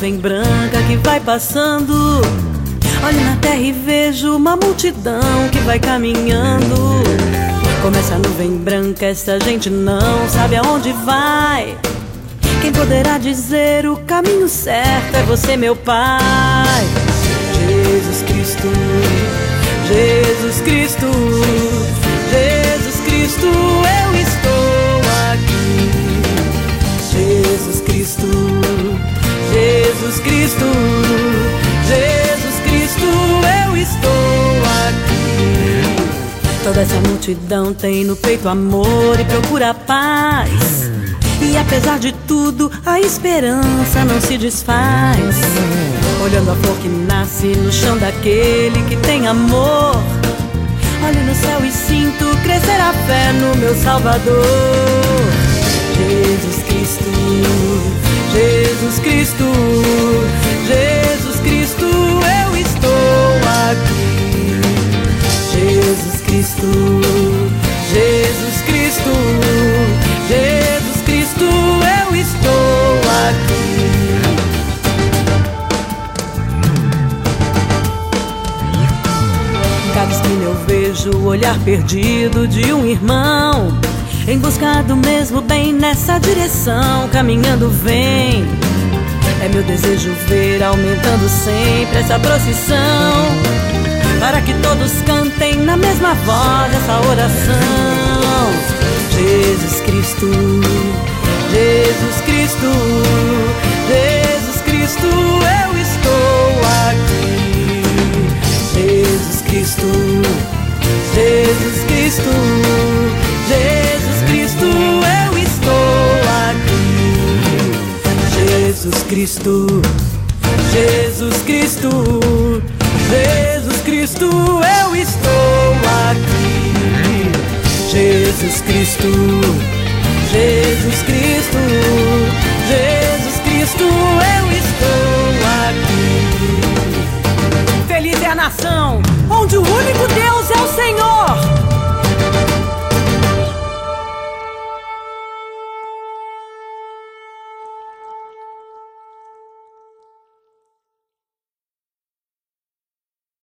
nuvem branca que vai passando. Olho na terra e vejo uma multidão que vai caminhando. Começa a nuvem branca, essa gente não sabe aonde vai. Quem poderá dizer o caminho certo é você, meu Pai. Jesus Cristo, Jesus Cristo, Jesus Cristo, eu estou aqui. Jesus Cristo, Jesus Cristo, Jesus Cristo, eu estou aqui. Toda essa multidão tem no peito amor e procura paz. E apesar de tudo, a esperança não se desfaz. Olhando a flor que nasce no chão daquele que tem amor. Olho no céu e sinto crescer a fé no meu Salvador. Jesus Cristo, Jesus Cristo, Jesus Cristo, eu estou aqui. Jesus Cristo, Jesus Cristo, Jesus Cristo, eu estou aqui. Em cada esquina eu vejo o olhar perdido de um irmão, em busca do mesmo bem, nessa direção caminhando vem. É meu desejo ver aumentando sempre essa procissão, para que todos cantem na mesma voz essa oração. Jesus Cristo, Jesus Cristo, Jesus Cristo, eu estou aqui. Jesus Cristo, Jesus Cristo, Jesus Cristo, eu estou aqui. Jesus Cristo, Jesus Cristo, Jesus Cristo, eu estou aqui. Jesus Cristo, Jesus Cristo, Jesus Cristo, eu estou aqui. Feliz é a nação onde o único Deus